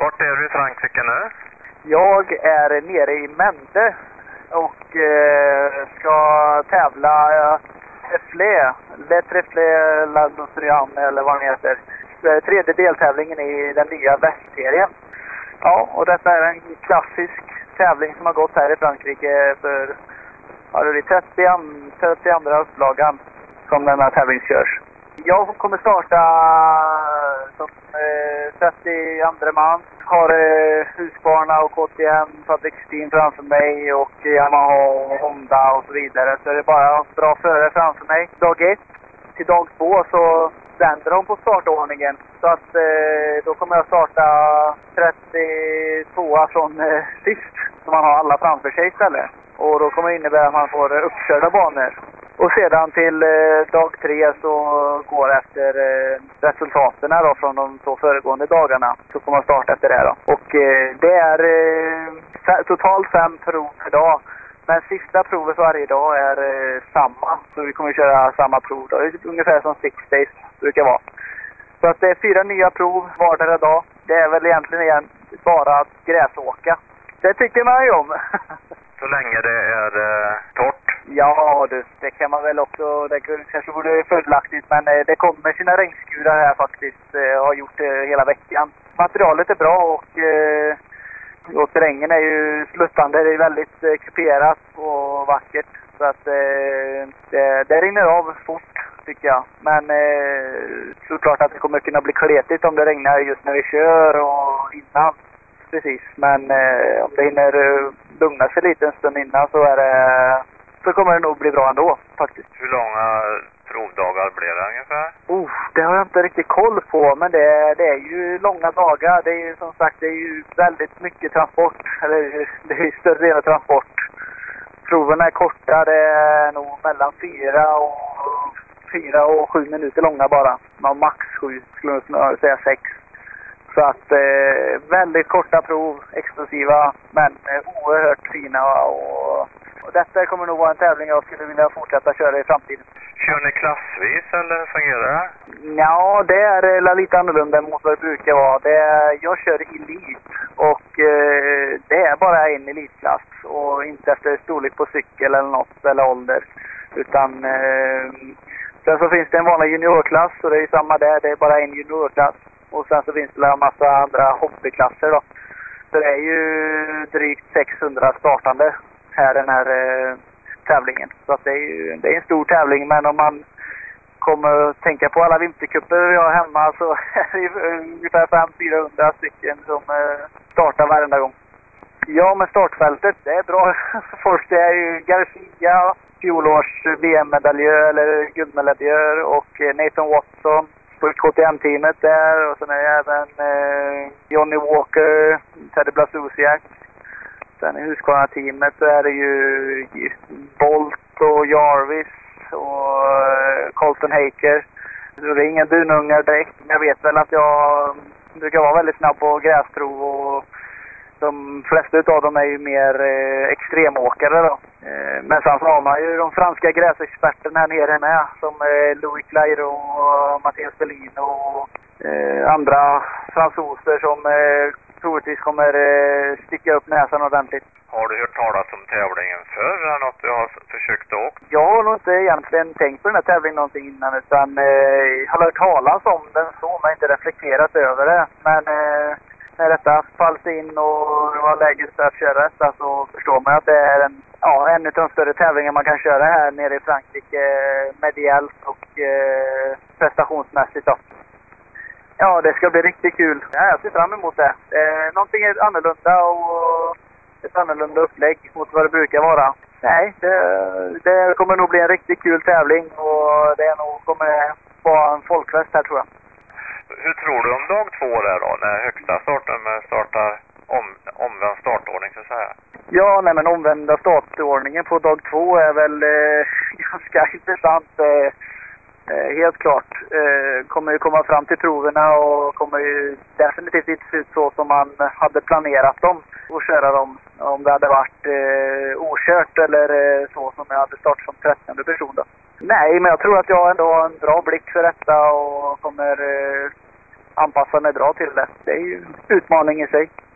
Vart är du i Frankrike nu? Jag är nere i Mende och ska tävla Le Treflé La Lutrian eller vad den heter. Tredje deltävlingen i den nya västserien. Ja, och detta är en klassisk tävling som har gått här i Frankrike för 32 upplagan som den här tävlingen körs. Jag kommer starta som 32 man. Har Husqvarna och KTM, Fabrik Steen framför mig och Yamaha och Honda och så vidare. Så det är bara bra förare framför mig. Dag 1 till dag 2 så vänder de på startordningen. Så att då kommer jag starta 32 från sist. Så man har alla framför sig istället. Och då kommer det innebära att man får uppkörda banor. Och sedan till dag 3 så går efter resultaten då från de 2 föregående dagarna. Så kommer man starta efter det då. Och det är totalt 5 prov per dag. Men sista provet varje dag är samma. Så vi kommer köra samma prov då. Det är ungefär som 6 days brukar vara. Så att det är 4 nya prov vardera dag. Det är väl egentligen bara att gräsåka. Det tycker man ju om. Så länge det är torrt? Ja du, det kan man väl också, det kanske vore fördelaktigt, men det kommer sina regnskurar här faktiskt, har gjort hela veckan. Materialet är bra och terrängen är ju sluttande, det är väldigt kuperat och vackert. Så att det rinner av fort tycker jag. Men såklart att det kommer kunna bli kletigt om det regnar just när vi kör och innan. Precis, men om det hinner lugna sig lite en stund innan så kommer det nog bli bra ändå faktiskt. Hur långa provdagar blir det ungefär? Det har jag inte riktigt koll på, men det är ju långa dagar. Det är ju som sagt, det är ju väldigt mycket transport, eller det är ju större del av transport. Proven är korta, det är nog mellan 4 och 7 minuter långa bara. Max 7 skulle jag säga 6. Så att väldigt korta prov, explosiva, men oerhört fina och detta kommer nog vara en tävling jag skulle vilja fortsätta köra i framtiden. Kör ni klassvis eller fungerar det? Ja, det är lite annorlunda mot vad det brukar vara. Jag kör elit och det är bara en elitklass och inte efter storlek på cykel eller något eller ålder. Utan sen så finns det en vanlig juniorklass och det är samma där, det är bara en juniorklass. Och sen så finns det en massa andra hobbyklasser då. Så det är ju drygt 600 startande här den här tävlingen. Så att det är en stor tävling, men om man kommer att tänka på alla vintercuper vi har hemma så är det ungefär 500-400 stycken som startar varenda gång. Ja, men startfältet, det är bra för folk. Det är ju Garcia, fjolårs VM-medaljör eller guldmedaljör och Nathan Watson på KTM-teamet där, och sen är det även Johnny Walker, Teddy Blasusiak. Sen i Husqvarna-teamet så är det ju Bolt och Jarvis och Colton Haker. Så det är inga dunungar direkt. Jag vet väl att jag brukar vara väldigt snabb på gräsprov och de flesta av dem är ju mer extremåkare då. Men sen så har man ju de franska gräsexperterna här nere med, som Louis Clairo och Mathias Bellin och andra fransoser som troligtvis kommer sticka upp näsan ordentligt. Har du hört talas om tävlingen förr eller något du har försökt åka? Jag har nog inte egentligen tänkt på den här tävlingen någonting innan, utan jag har hört talas om den så, men inte reflekterat över det. Men när detta falls in och det var läget att köra detta så förstår man att det är en av de större tävlingar man kan köra här nere i Frankrike mediellt och prestationsmässigt då. Ja, det ska bli riktigt kul. Ja, jag ser fram emot det. Någonting är annorlunda och ett annorlunda upplägg mot vad det brukar vara. Nej, det kommer nog bli en riktigt kul tävling och det kommer vara en folkfest här tror jag. Hur tror du om dag 2 där då, när högsta starten startar omvänd startordning så att säga? Ja, nej men omvända startordningen på dag 2 är väl ganska intressant. Helt klart. Kommer ju komma fram till proverna och kommer ju definitivt inte se ut så som man hade planerat dem och köra dem om det hade varit okört eller så som jag hade startat som 13:e person då. Nej, men jag tror att jag ändå har en bra blick för detta och kommer anpassa mig bra till det. Det är ju utmaning i sig.